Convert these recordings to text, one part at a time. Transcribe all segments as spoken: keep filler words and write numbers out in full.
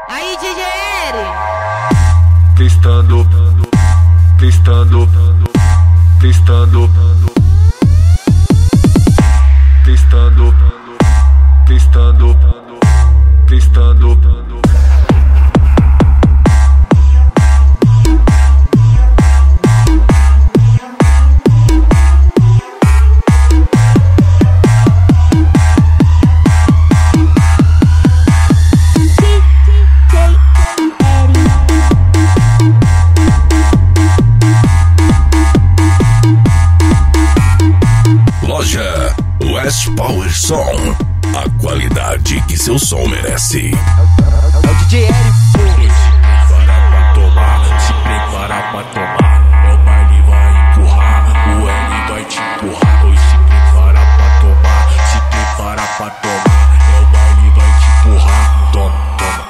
Aí, D J Eri. Testando, testando, testando, testando, testando, testando. Loja West Power Som, a qualidade que seu som merece. É o D J Eri. Se prepara pra tomar, se prepara pra tomar. É o baile vai empurrar, o L vai te empurrar. Oi, se prepara pra tomar, se prepara pra tomar. É o baile vai te empurrar. Toma, toma,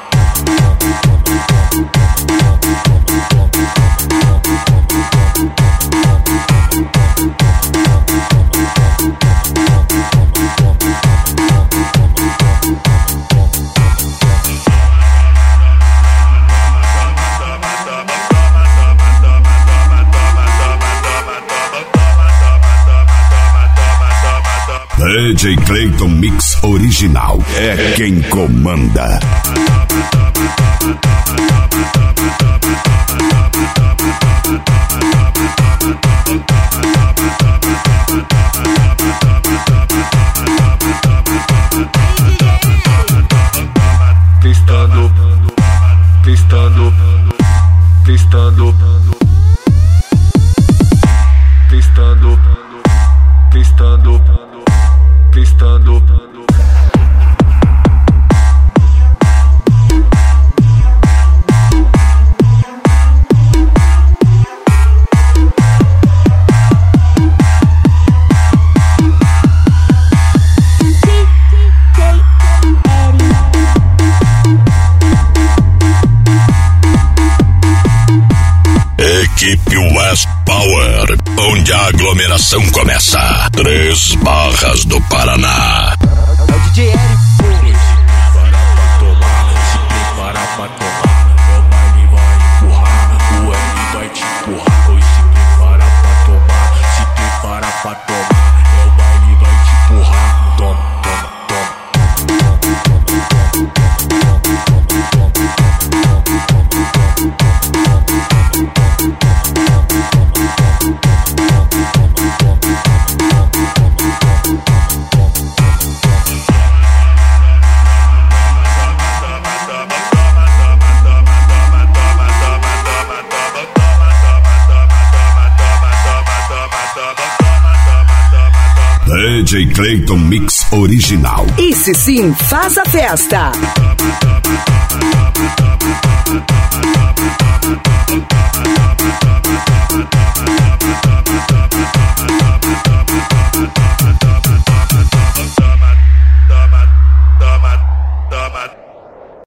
D J Clayton Mix Original é quem comanda. Testando, testando, testando, testando, testando, testando. Equipe West Power, onde a aglomeração começa. Três Barras do Paraná. É o D J Eri. se prepara pra tomar. É o baile vai empurrar, o L vai te empurrar. Oi, se prepara pra tomar, se prepara pra tomar. É o baile vai te empurrar. Toma, toma, D J Clayton Mix Original. Esse sim faz a festa.